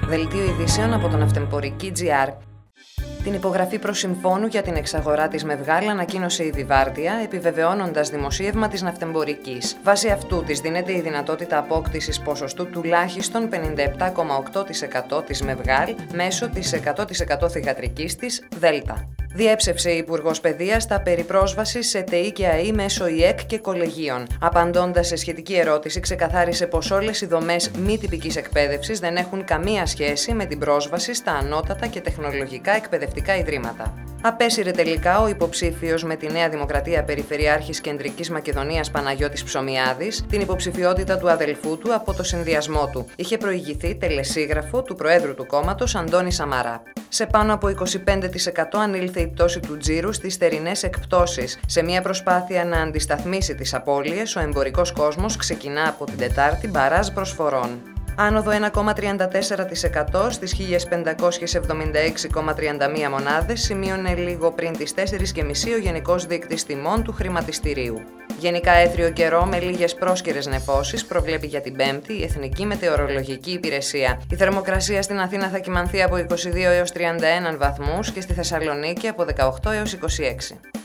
Δελτίο ειδήσεων από τον Ναυτεμπορική.gr. Την υπογραφή προσυμφώνου για την εξαγορά της Μευγάλ ανακοίνωσε η Διβάρτια, επιβεβαιώνοντας δημοσίευμα της Ναυτεμπορικής. Βάσει αυτού της δίνεται η δυνατότητα απόκτησης ποσοστού τουλάχιστον 57,8% της Μευγάλ μέσω της 100% θυγατρικής της ΔΕΛΤΑ. Διέψευσε η Υπουργός Παιδείας τα περί πρόσβασης σε ΤΕΗ και ΑΗ μέσω ΙΕΚ και κολεγίων. Απαντώντας σε σχετική ερώτηση, ξεκαθάρισε πως όλες οι δομές μη τυπικής εκπαίδευσης δεν έχουν καμία σχέση με την πρόσβαση στα ανώτατα και τεχνολογικά εκπαιδευτικά ιδρύματα. Απέσυρε τελικά ο υποψήφιος με τη Νέα Δημοκρατία Περιφερειάρχης Κεντρικής Μακεδονίας Παναγιώτης Ψωμιάδης την υποψηφιότητα του αδελφού του από το συνδυασμό του. Είχε προηγηθεί τελεσίγραφο του Προέδρου του κόμματος Αντώνη Σαμαρά. Σε πάνω από 25% ανήλθε η πτώση του τζίρου στις θερινές εκπτώσεις. Σε μια προσπάθεια να αντισταθμίσει τις απώλειες, ο εμπορικός κόσμος ξεκινά από την Τετάρτη μπαράζ προσφορών. Άνοδο 1,34% στις 1.576,31 μονάδες σημείωνε λίγο πριν τις 4.30 ο Γενικός Δείκτης Τιμών του Χρηματιστηρίου. Γενικά έθριο καιρό με λίγες πρόσκαιρες νεφώσεις προβλέπει για την Πέμπτη η Εθνική Μετεωρολογική Υπηρεσία. Η θερμοκρασία στην Αθήνα θα κυμανθεί από 22 έως 31 βαθμούς και στη Θεσσαλονίκη από 18 έως 26.